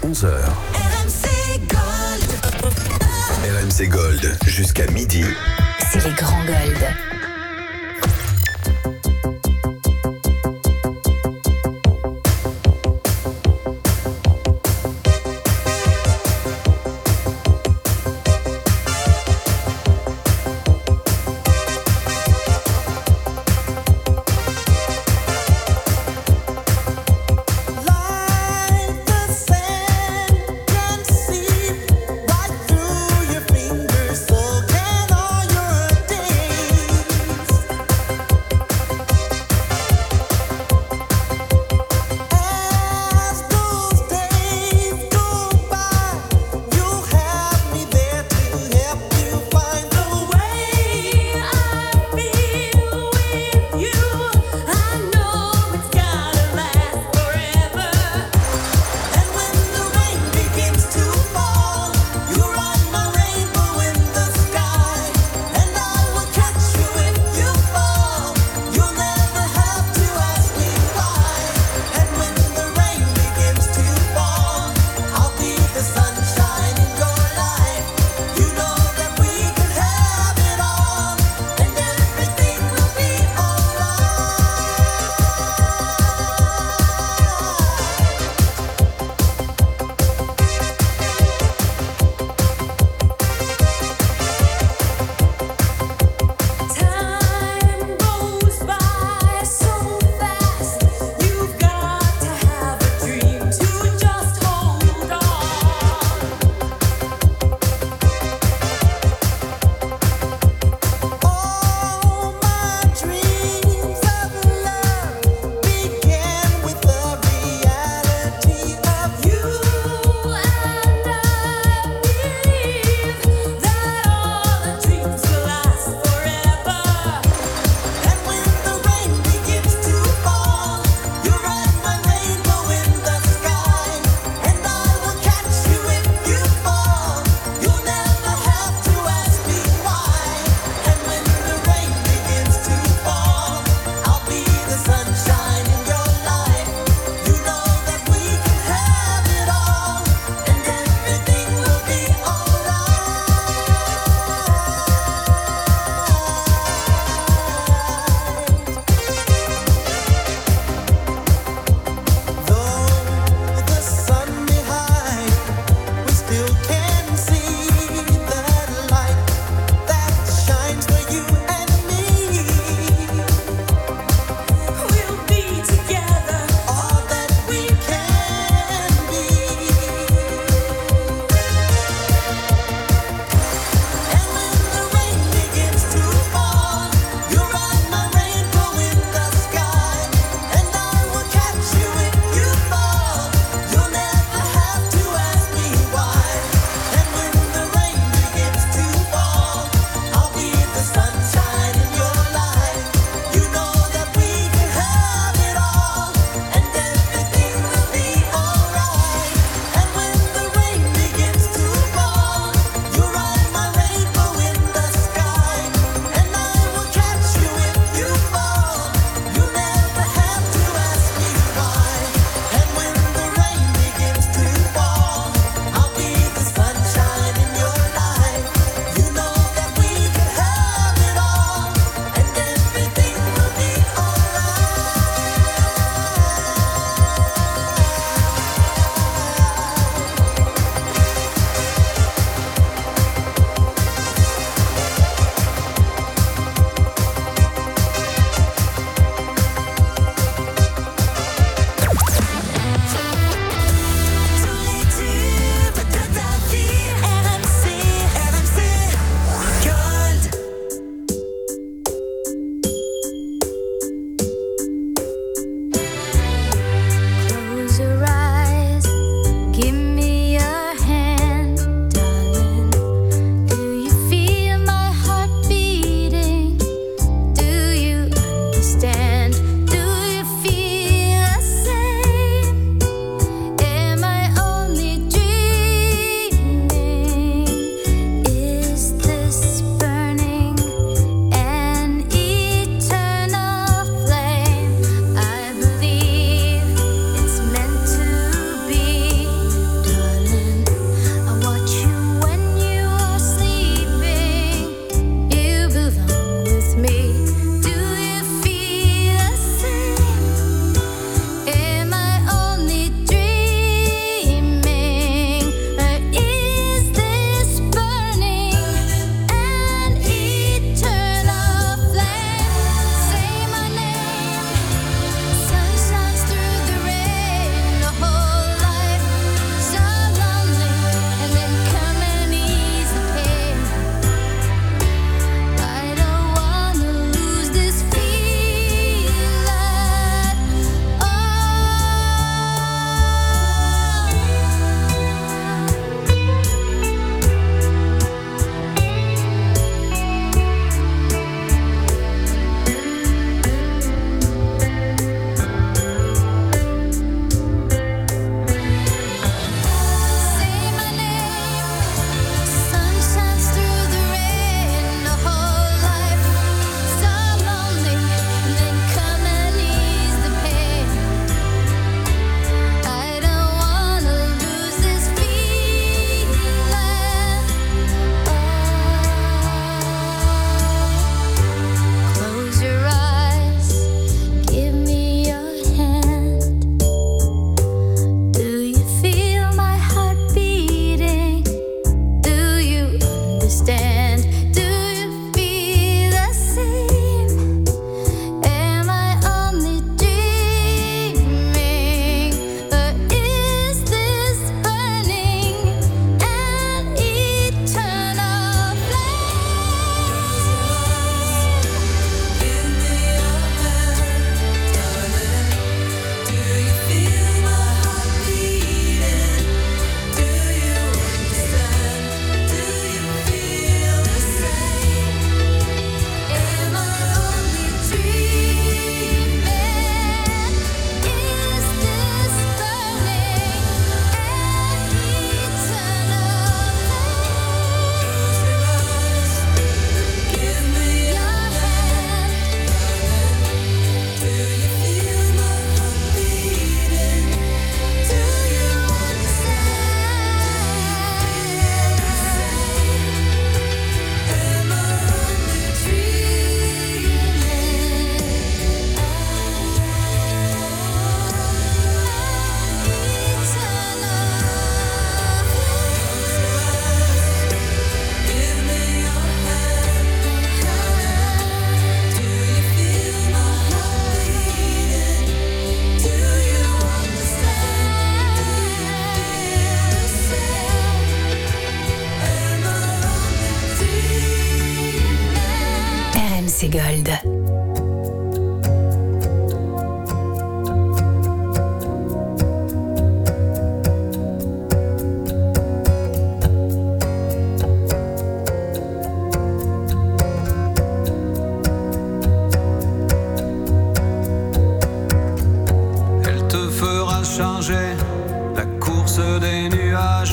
11h. RMC Gold jusqu'à midi. C'est les grands Gold. Right through your fingers, so can all your days. RMC Gold. Changer la course des nuages,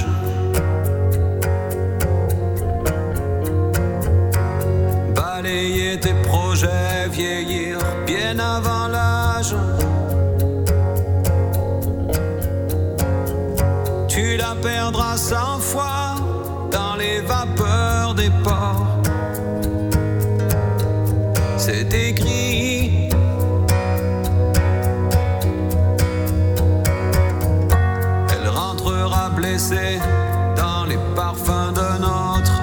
balayer tes projets, vieillir bien avant l'âge. Tu la perdras 100 fois dans les vapeurs des ports. C'est écrit. Blessé dans les parfums d'un autre.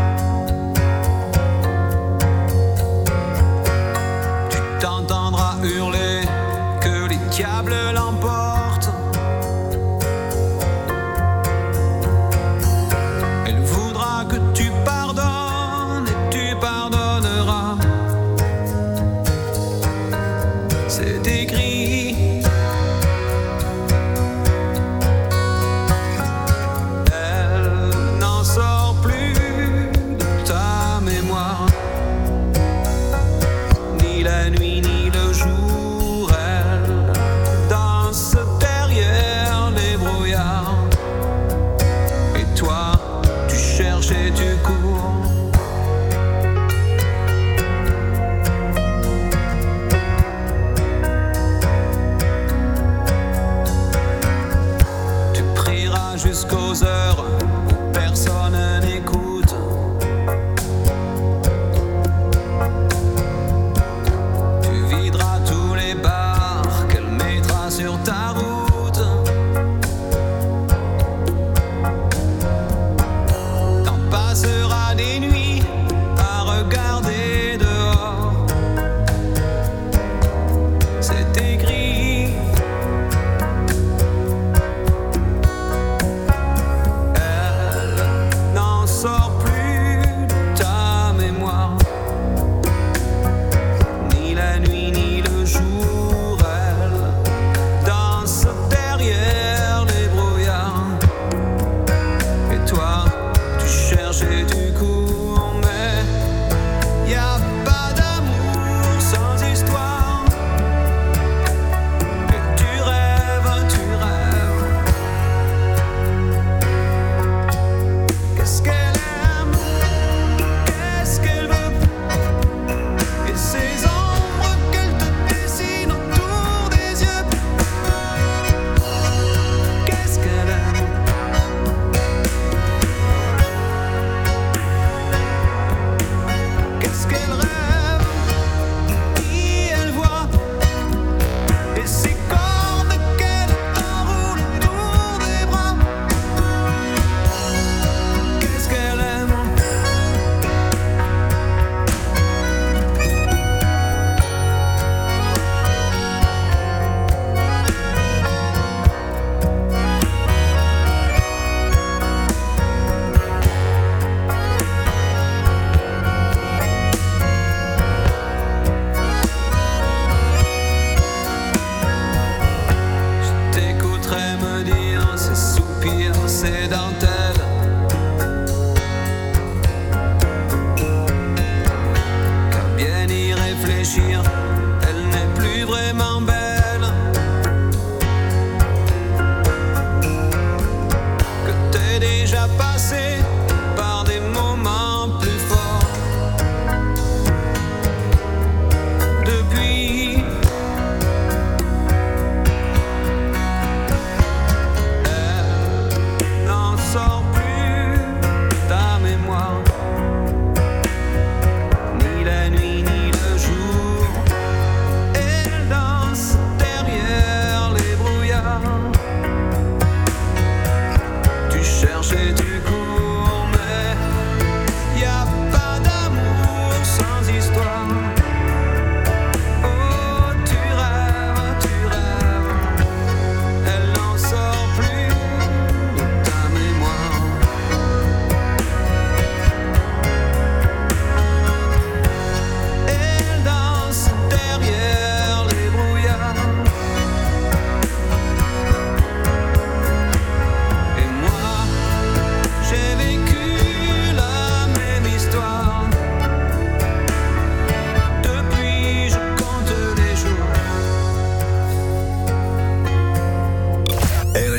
Tu t'entendras hurler que les diables l'emportent. Elle voudra que tu pardonnes et tu pardonneras. C'est écrit. Et tu cours. Tu prieras jusqu'aux heures où personne n'écoute. Tu videras tous les bars qu'elle mettra sur ta route. Sera des nuits à regarder dehors. C'est écrit. Elle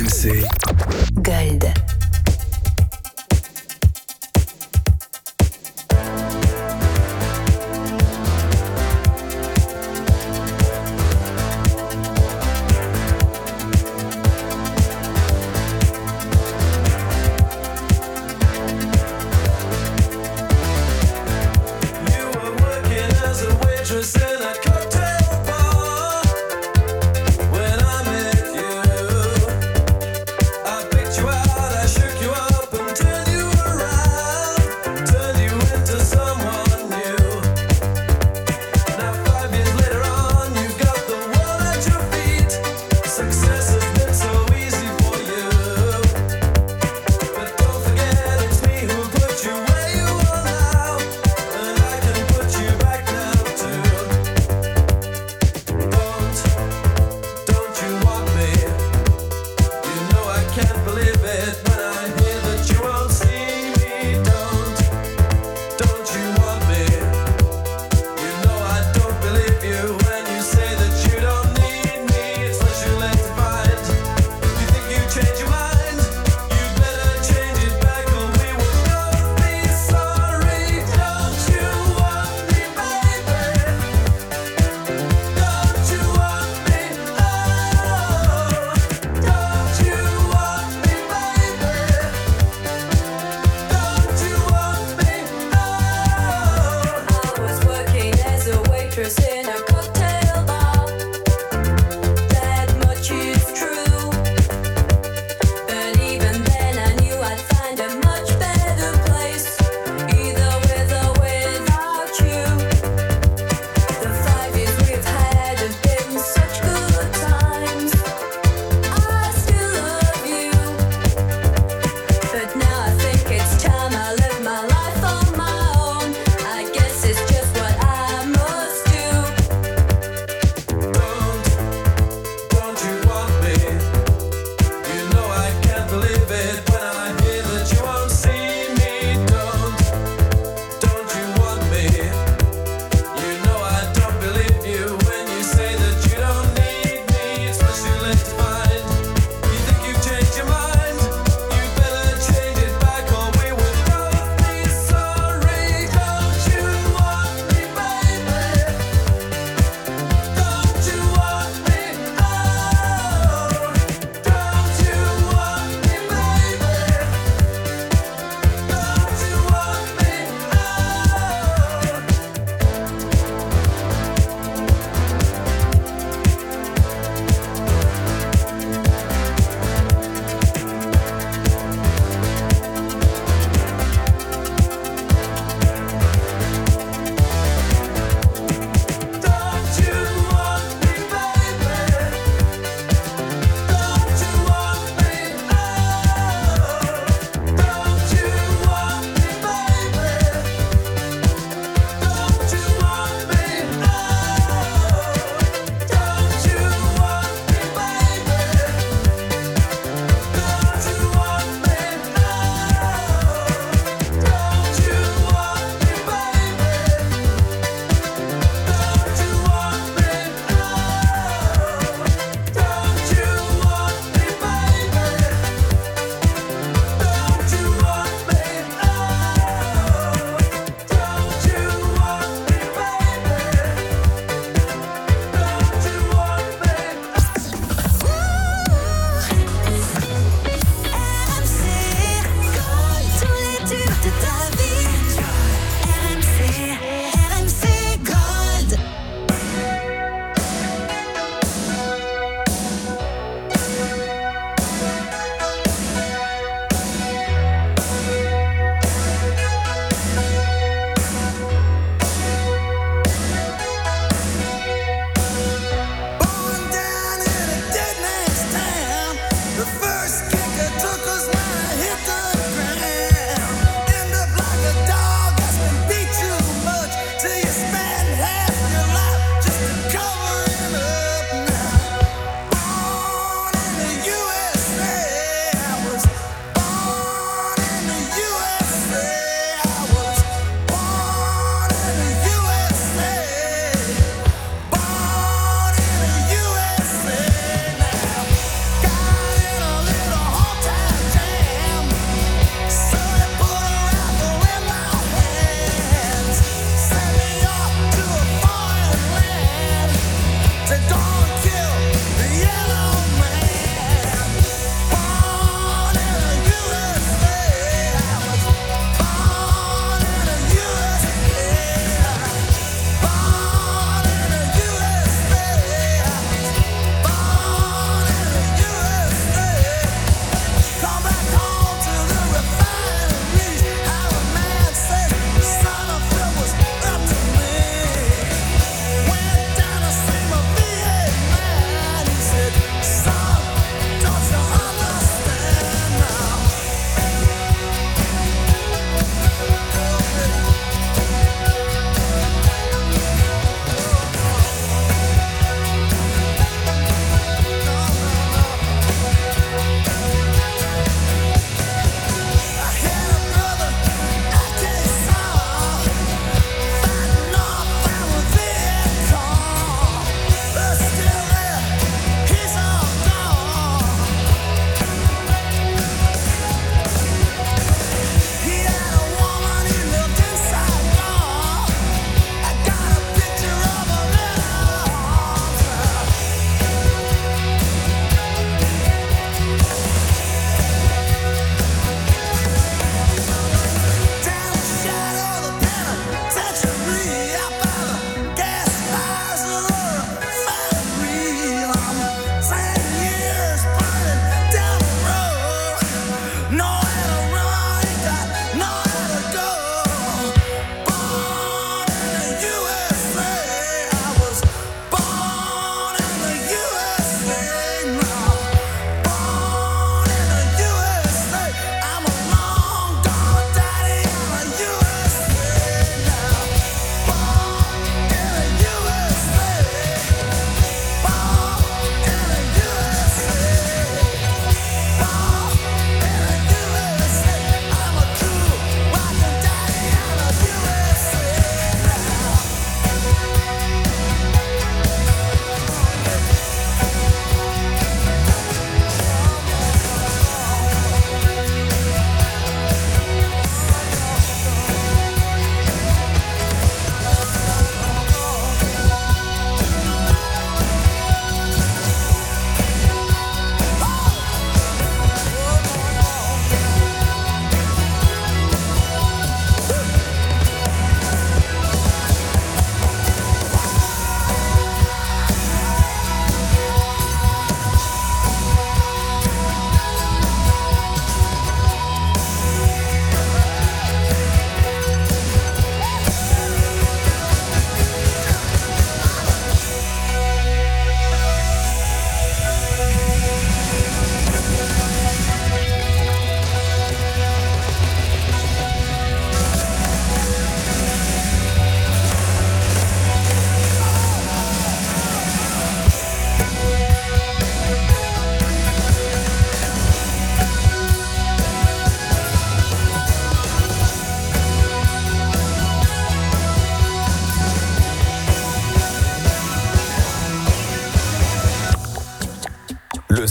RMC Gold. When I met you, I picked you out.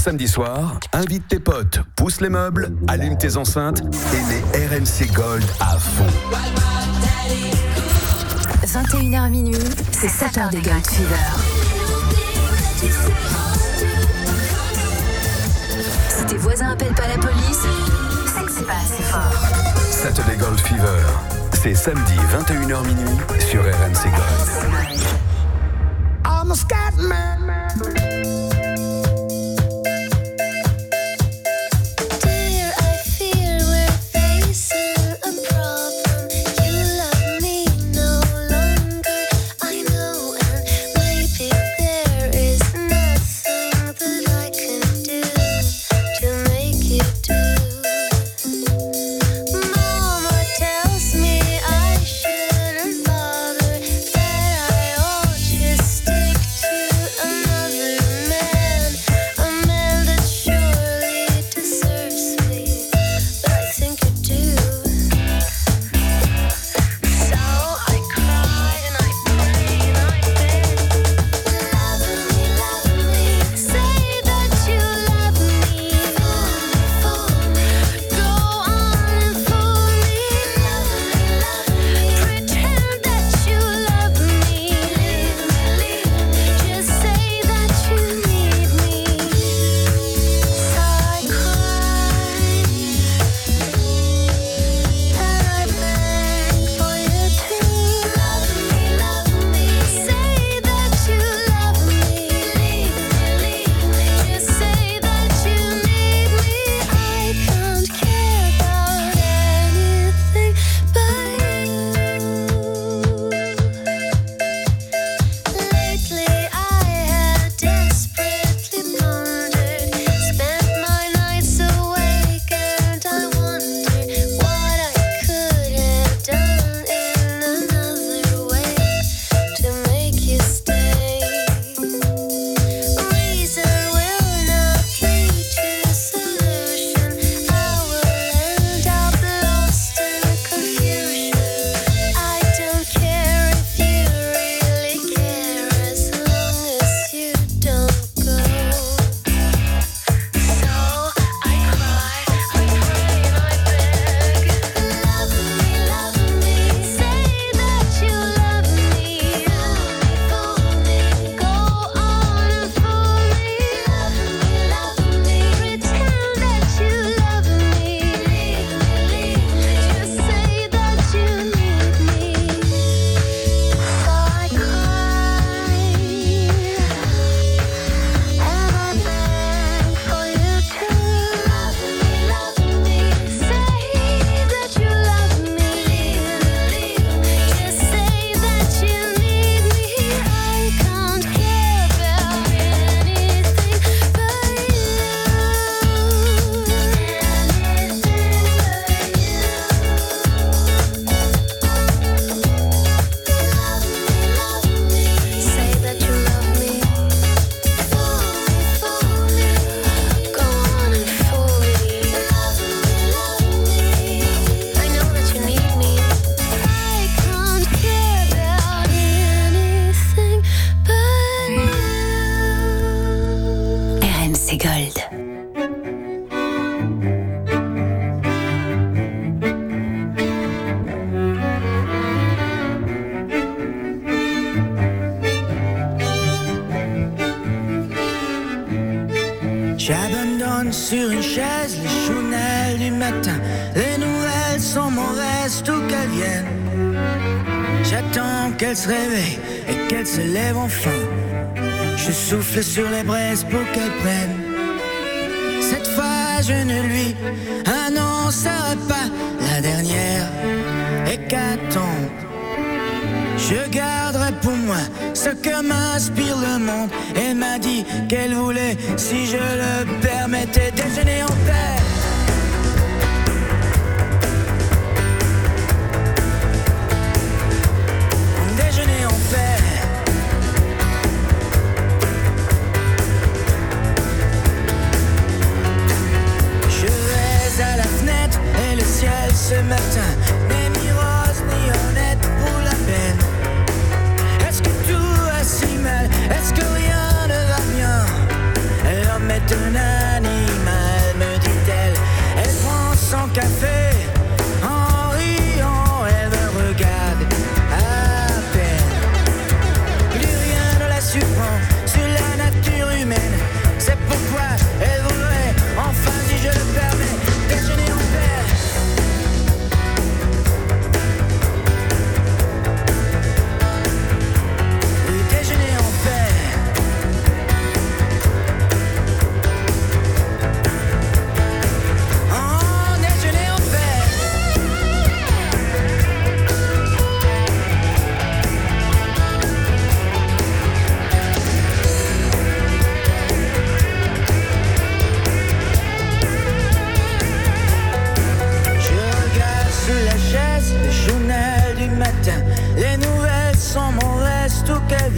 samedi soir, invite tes potes, pousse les meubles, allume tes enceintes et les RMC Gold à fond. 21h minuit, c'est Saturday Gold Fever. Si tes voisins appellent pas la police, c'est que c'est pas assez fort. Saturday Gold Fever, c'est samedi 21h minuit sur RMC Gold. I'm a scat man. J'abandonne sur une chaise les chounelles du matin. Les nouvelles sont mauvaises, tout qu'elles viennent. J'attends qu'elles se réveillent et qu'elles se lèvent enfin. Je souffle sur les braises pour qu'elles prennent. Cette fois je ne lui annoncerai pas la dernière hécatombe. Je garderai pour moi ce que m'inspire le monde. Elle m'a dit qu'elle voulait, si je le permettais, déjeuner en paix. Déjeuner en paix. Je vais à la fenêtre et le ciel ce matin n'est ni rose ni honnête pour la peine. Est-ce que tout va si mal? Est-ce que rien ne va bien? L'homme est un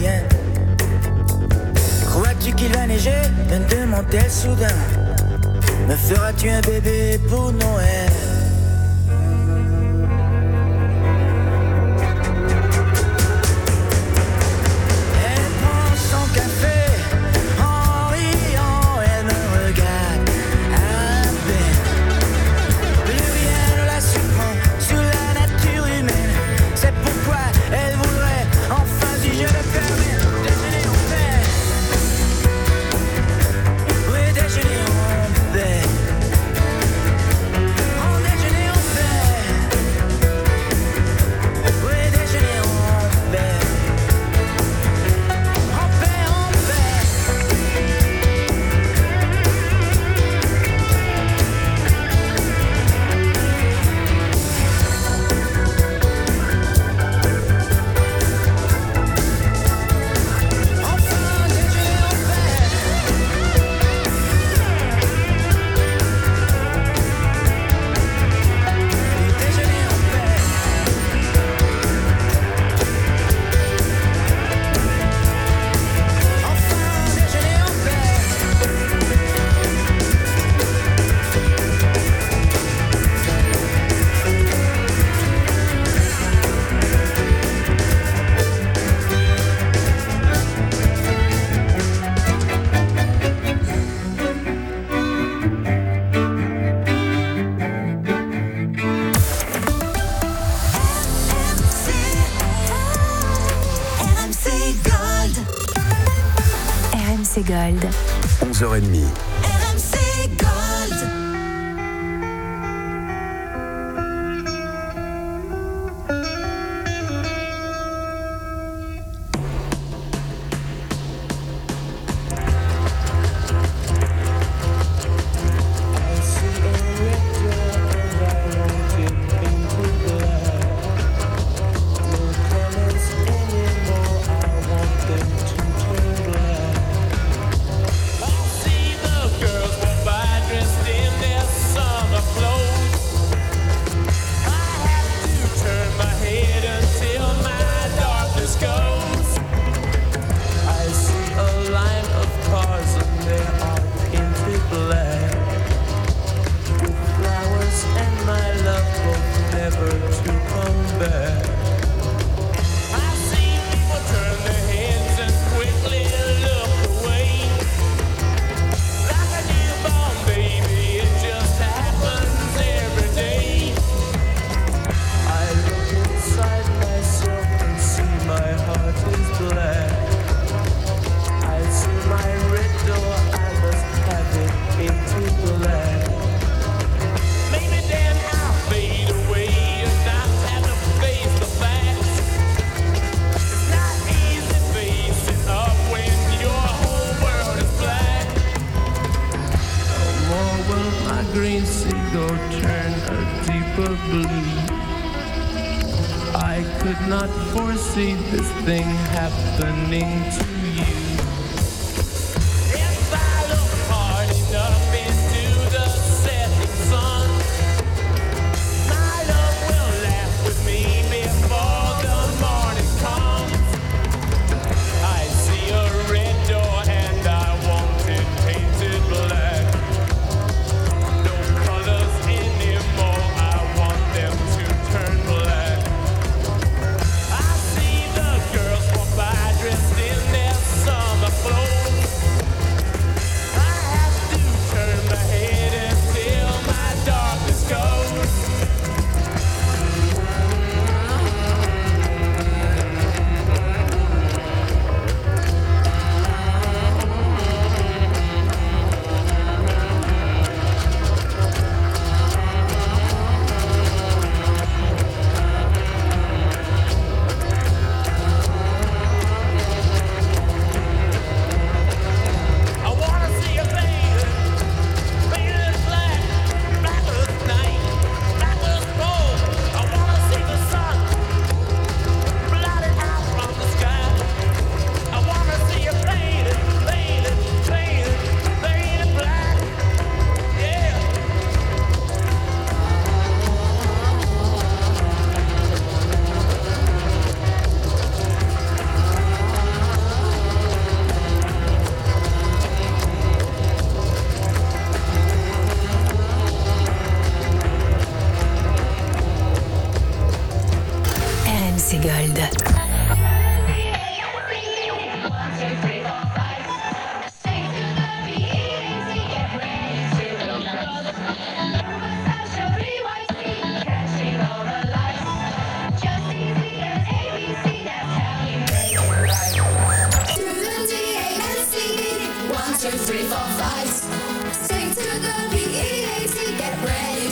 vienne. Crois-tu qu'il va neiger? Me demande-t-elle soudain. Me feras-tu un bébé pour Noël? Elle prend son café en riant, elle me regarde à peine. Plus rien ne la surprend sur la nature humaine. C'est pourquoi elle voudrait, enfin si je le permets, déjeuner en paix. Oui, déjeuner en paix. En déjeuner en paix. Oui, déjeuner en paix. En paix, en paix. Enfin, déjeuner en paix. Déjeuner en paix. Enfin, déjeuner en paix. RMC Gold. RMC Gold. 11h30. RMC Gold. See the girls walk by dressed in their summer clothes. I have to turn my head until my darkness goes. I see a line of cars and they are painted black, with flowers and my love hope never to come back. I see people turn their heads and quickly look away. Like a newborn baby, it just happens every day. I look inside myself and see my heart is black. I see my red door, I must have it painted black. Maybe then I'll fade away and not have to face the facts. It's not easy facing up when your whole world is black. No more will my green seagull turn a deeper blue. I could not foresee this thing happening to you. If I look hard enough into the setting sun, my love will laugh with me before the morning comes. I see a red door and I want it painted black. No colors anymore, I want them to turn black. I see the girls walk by dressed in their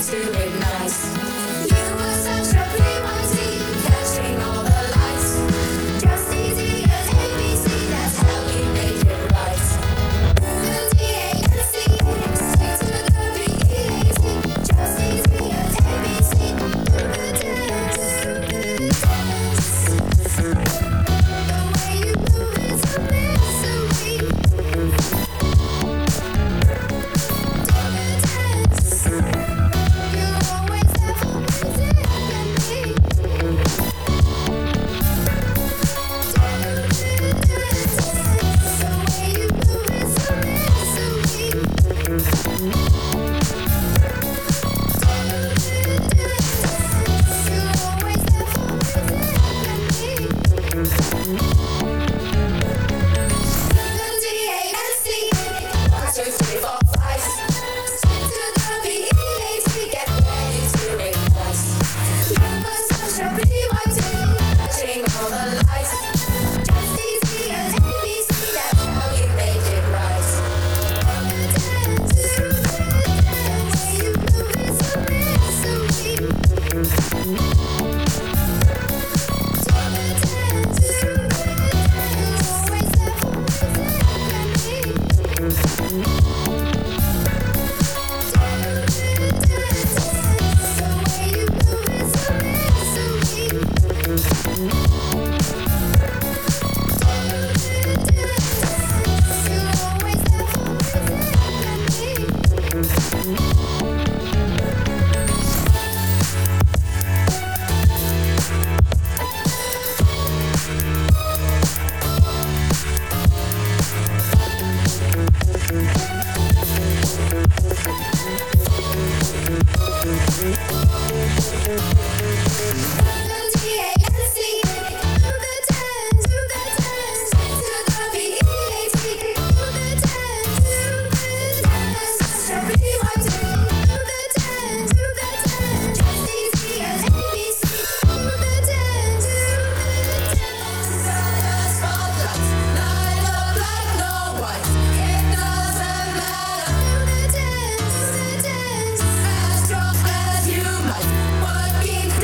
Working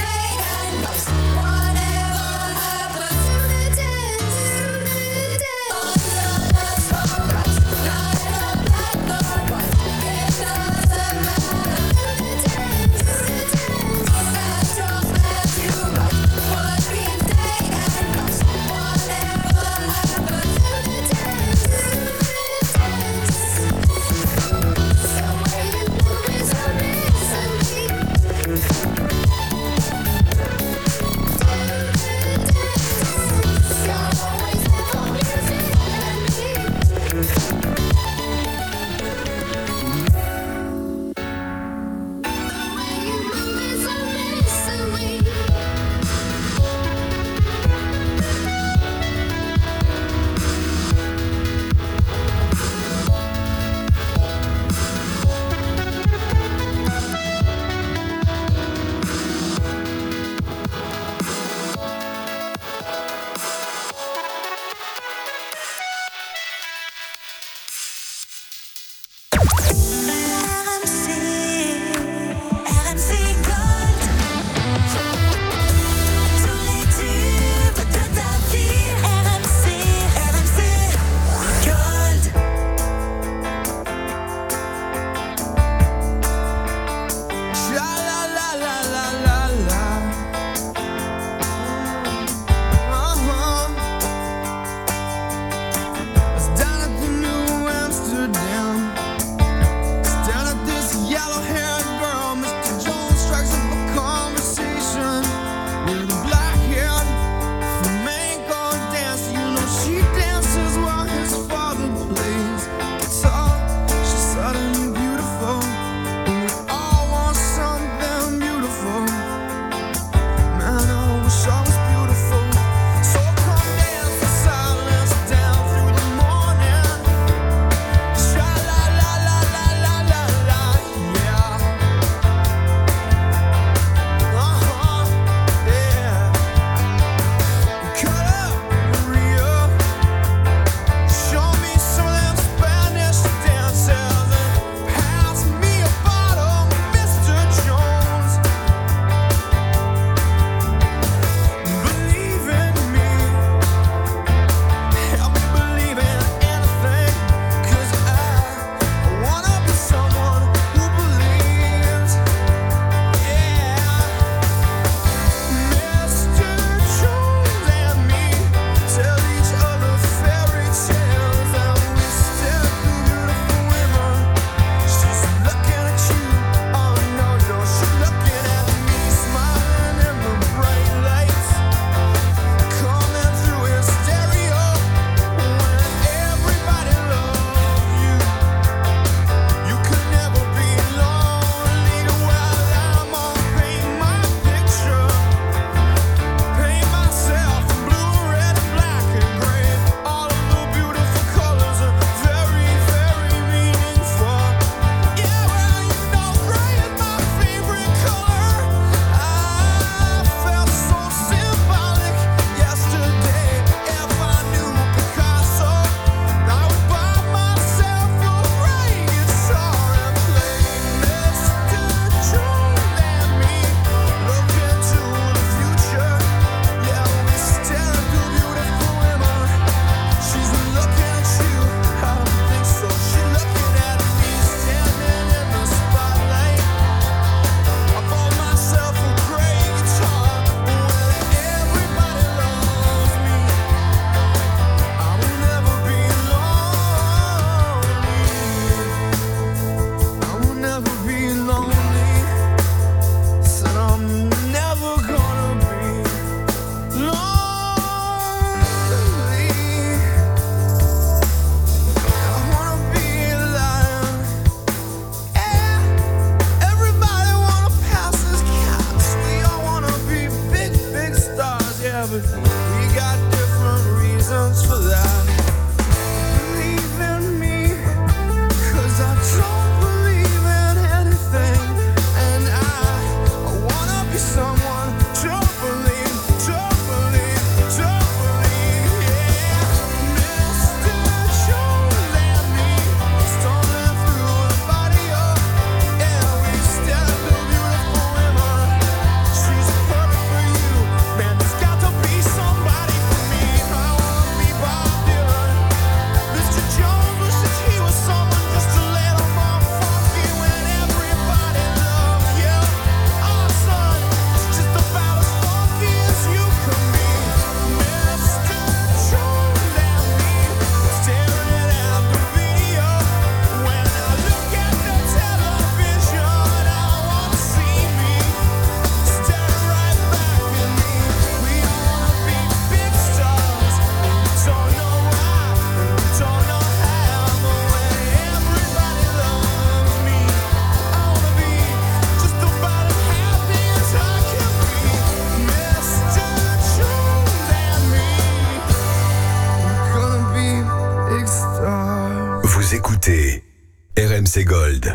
RMC Gold.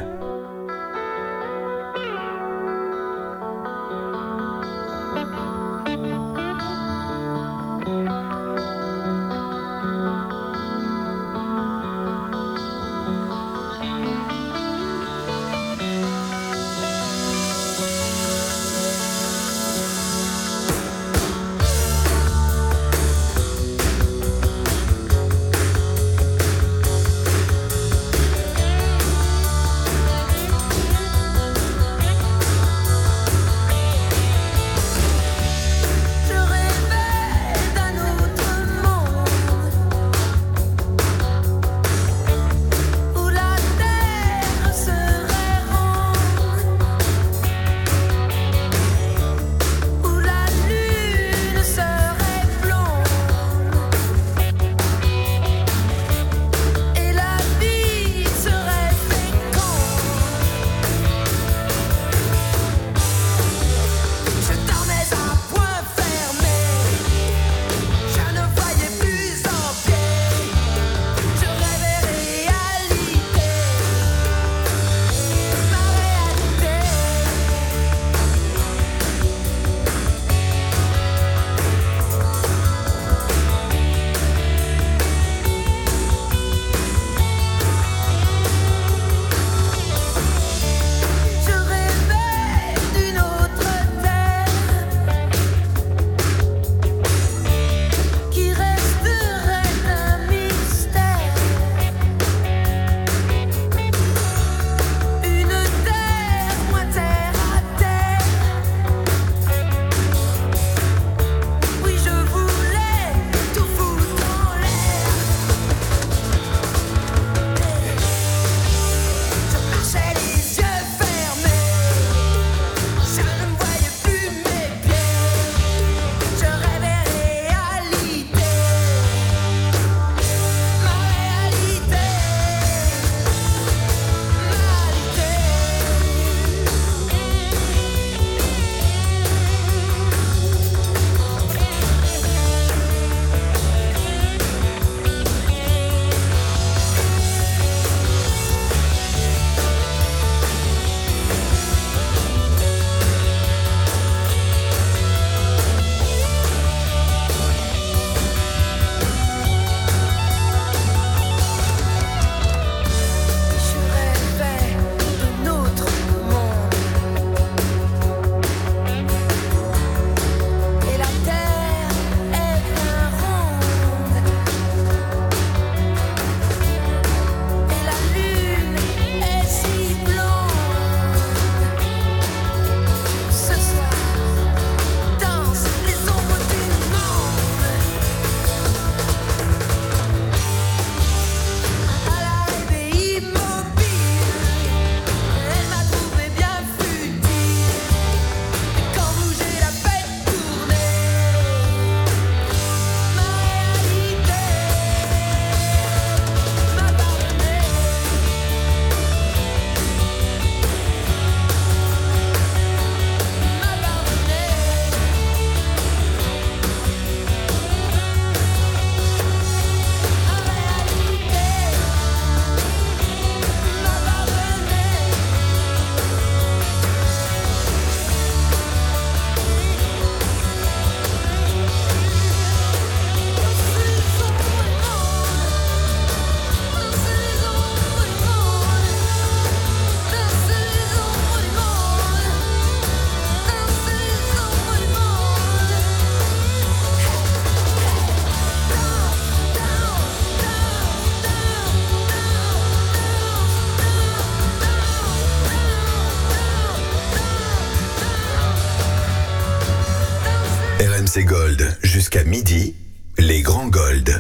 RMC Gold, jusqu'à midi, les grands Gold.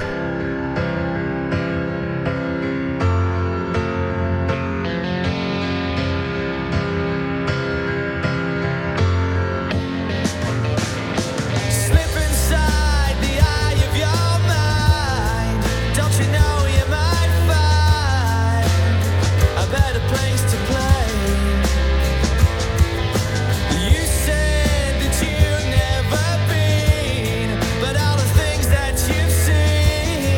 But all the things that you've seen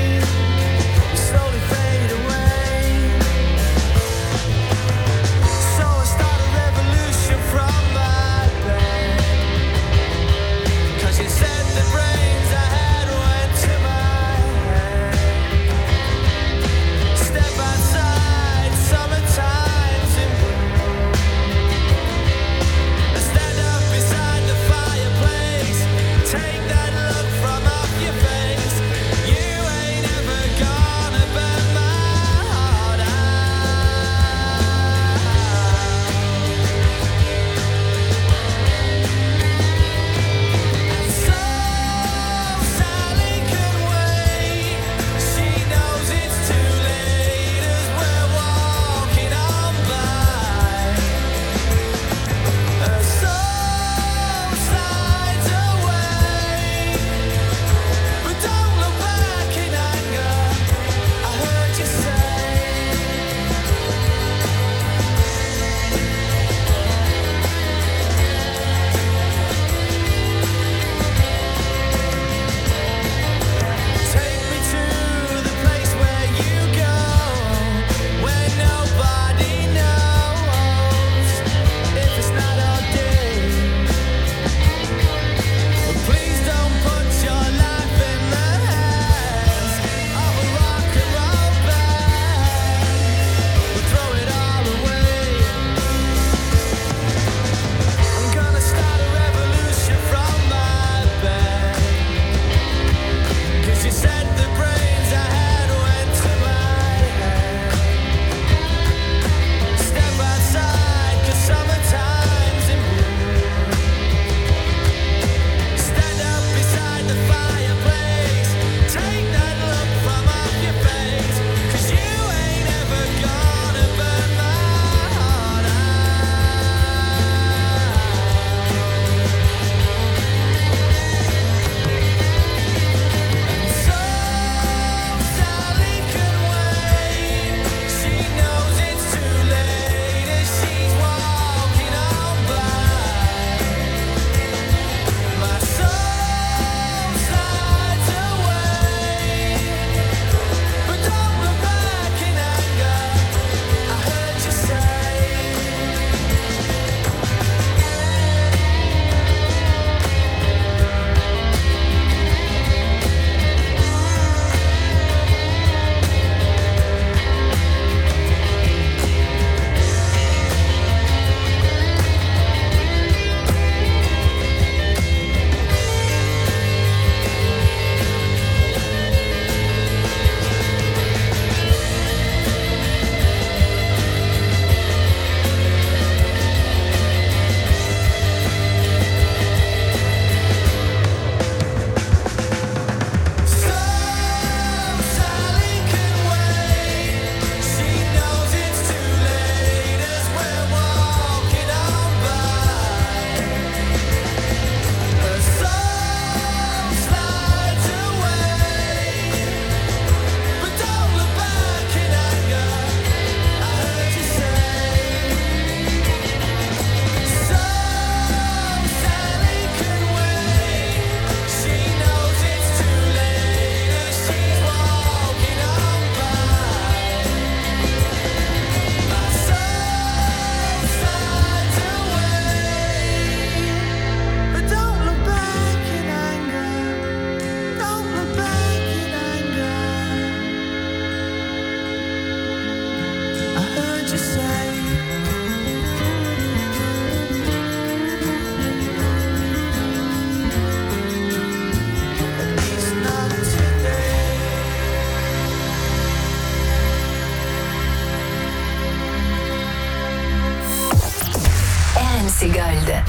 RMC Gold.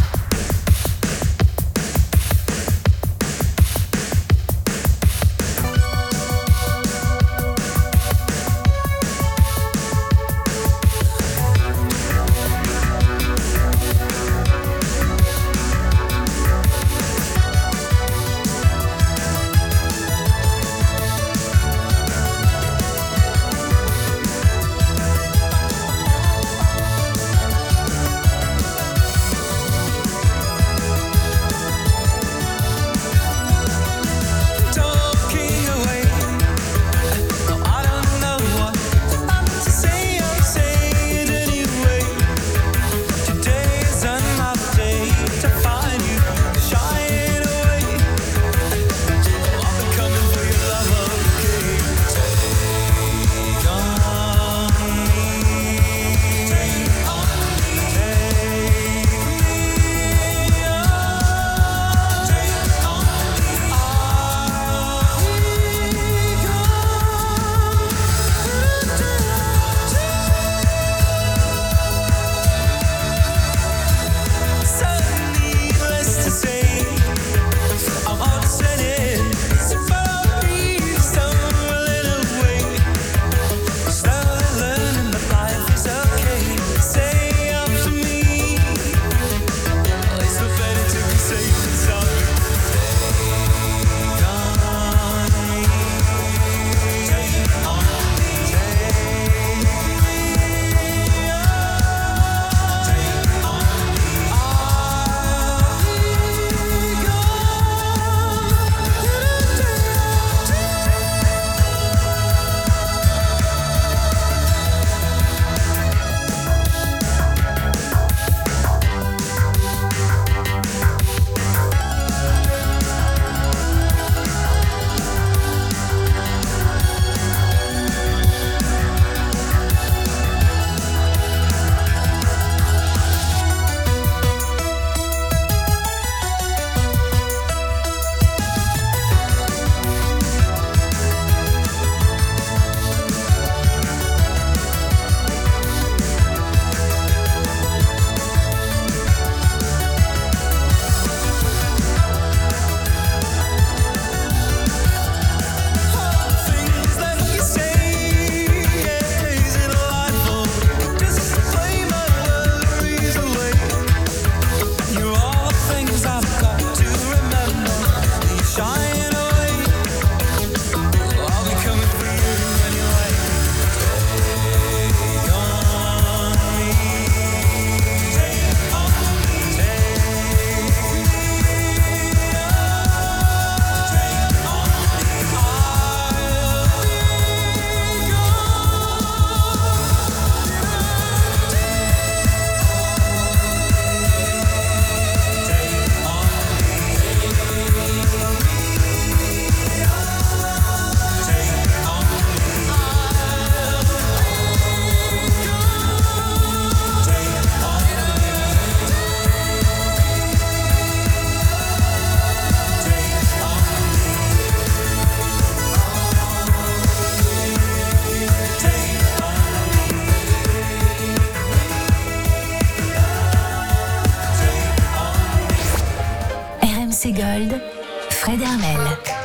RMC Gold, Fred Hermel.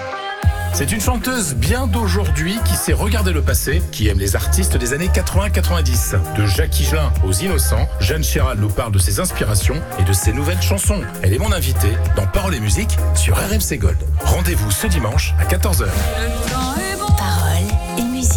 C'est une chanteuse bien d'aujourd'hui qui sait regarder le passé, qui aime les artistes des années 80-90. De Jacques Higelin aux Innocents, Jeanne Chéral nous parle de ses inspirations et de ses nouvelles chansons. Elle est mon invitée dans Paroles et musique sur RMC Gold. Rendez-vous ce dimanche à 14h. Paroles et musique.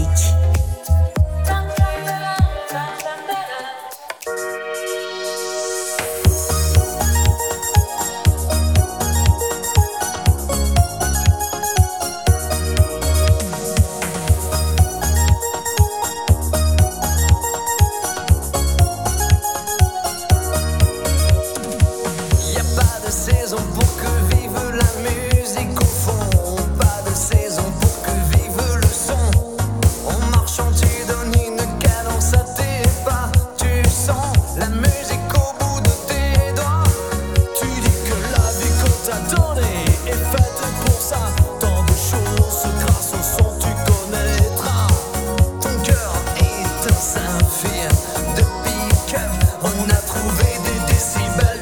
Depuis qu'on a trouvé des décibels.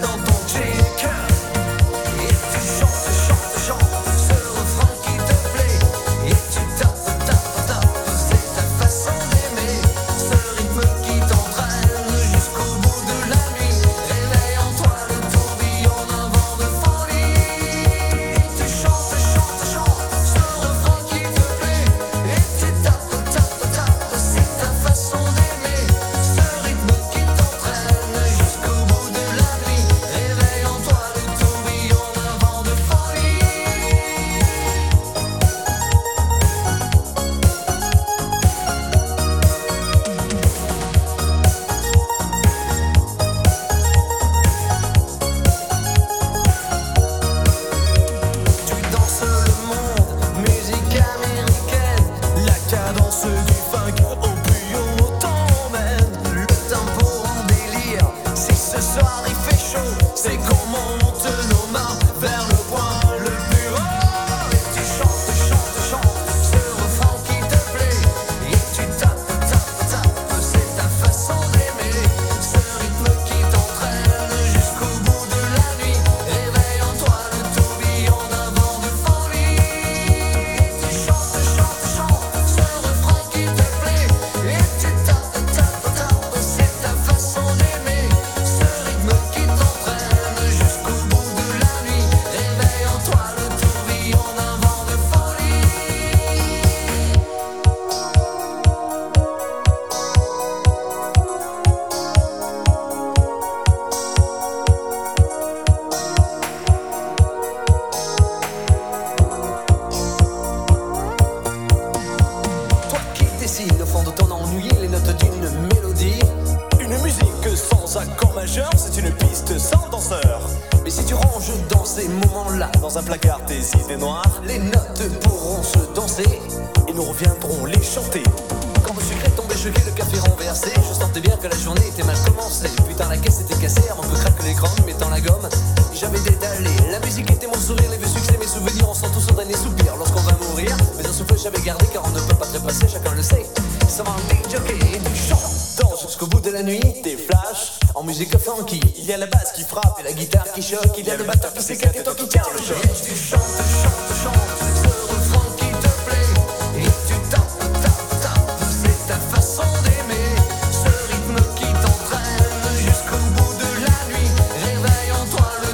ces moments-là, dans un placard tes idées noires, les notes pourront se danser et nous reviendrons les chanter. Quand le sucre est tombé choqué, le café renversé, je sentais bien que la journée était mal commencée. Putain, la caisse était cassée avant que craque l'écran, mettant la gomme. J'avais détalé, la musique était mon sourire, les vieux succès, mes souvenirs, on sent tous au dernier soupir lorsqu'on va mourir. Mais un souffle j'avais gardé car on ne peut pas trépasser, chacun le sait. Ça va un big jockey et du chant. Danse jusqu'au bout de la nuit, des flashs en musique funky. Il y a la basse qui frappe et la guitare qui choque. Il y a le batteur qui s'éclate et toi qui tiens le choc. Tu chantes, chantes, chantes.